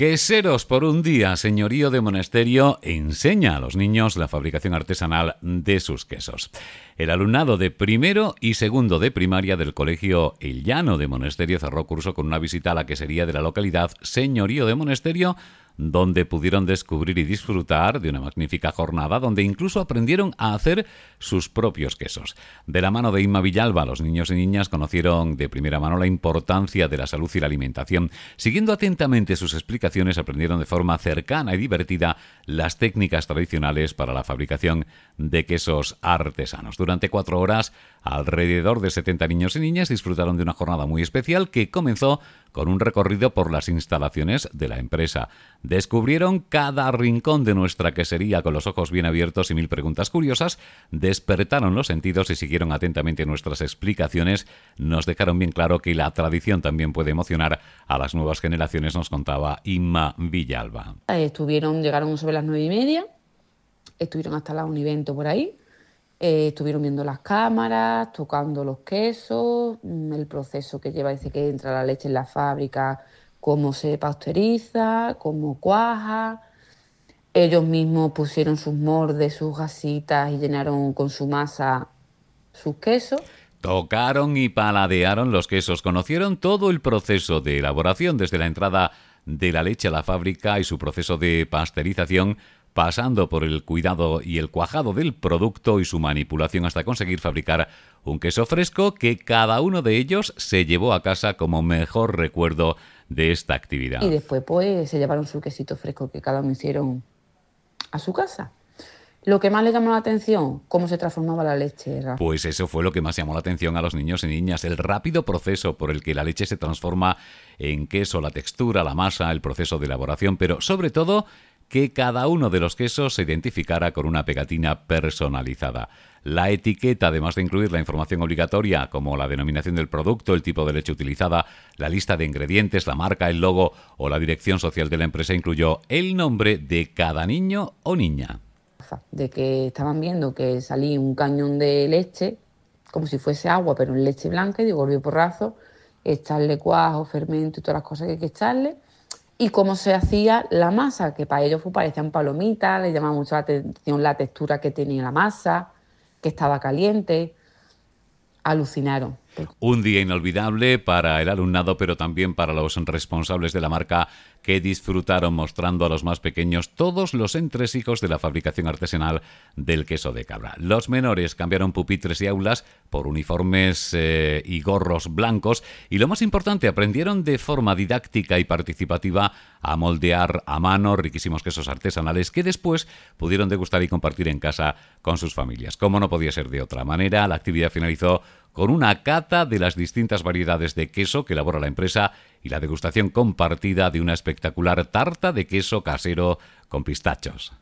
Queseros por un día, Señorío de Monesterio enseña a los niños la fabricación artesanal de sus quesos. El alumnado de primero y segundo de primaria del Colegio El Llano de Monesterio cerró curso con una visita a la quesería de la localidad Señorío de Monesterio, donde pudieron descubrir y disfrutar de una magnífica jornada donde incluso aprendieron a hacer sus propios quesos. De la mano de Inma Villalba, los niños y niñas conocieron de primera mano la importancia de la salud y la alimentación. Siguiendo atentamente sus explicaciones, aprendieron de forma cercana y divertida las técnicas tradicionales para la fabricación de quesos artesanos. Durante 4 horas, alrededor de 70 niños y niñas disfrutaron de una jornada muy especial que comenzó con un recorrido por las instalaciones de la empresa. Descubrieron cada rincón de nuestra quesería con los ojos bien abiertos y 1000 preguntas curiosas, despertaron los sentidos y siguieron atentamente nuestras explicaciones. Nos dejaron bien claro que la tradición también puede emocionar a las nuevas generaciones, nos contaba Inma Villalba. Llegaron sobre las 9:30, estuvieron hasta la Univento por ahí. Estuvieron viendo las cámaras, tocando los quesos, el proceso que lleva desde que entra la leche en la fábrica, cómo se pasteuriza, cómo cuaja. Ellos mismos pusieron sus moldes, sus gasitas y llenaron con su masa sus quesos. Tocaron y paladearon los quesos, conocieron todo el proceso de elaboración desde la entrada de la leche a la fábrica y su proceso de pasteurización, pasando por el cuidado y el cuajado del producto y su manipulación hasta conseguir fabricar un queso fresco que cada uno de ellos se llevó a casa como mejor recuerdo de esta actividad. Y después pues se llevaron su quesito fresco que cada uno hicieron a su casa. Lo que más le llamó la atención, cómo se transformaba la leche. Pues eso fue lo que más llamó la atención a los niños y niñas, el rápido proceso por el que la leche se transforma en queso, la textura, la masa, el proceso de elaboración, pero sobre todo que cada uno de los quesos se identificara con una pegatina personalizada. La etiqueta, además de incluir la información obligatoria como la denominación del producto, el tipo de leche utilizada, la lista de ingredientes, la marca, el logo o la dirección social de la empresa, incluyó el nombre de cada niño o niña. De que estaban viendo que salía un cañón de leche, como si fuese agua, pero en leche blanca, y digo, volvió porrazo, echarle cuajo, fermento y todas las cosas que hay que echarle. Y cómo se hacía la masa, que para ellos parecían palomitas, les llamaba mucho la atención la textura que tenía la masa, que estaba caliente. Alucinaron. Un día inolvidable para el alumnado, pero también para los responsables de la marca, que disfrutaron mostrando a los más pequeños todos los entresijos de la fabricación artesanal del queso de cabra. Los menores cambiaron pupitres y aulas por uniformes y gorros blancos y, lo más importante, aprendieron de forma didáctica y participativa a moldear a mano riquísimos quesos artesanales que después pudieron degustar y compartir en casa con sus familias. Como no podía ser de otra manera, la actividad finalizó con una cata de las distintas variedades de queso que elabora la empresa y la degustación compartida de una espectacular tarta de queso casero con pistachos.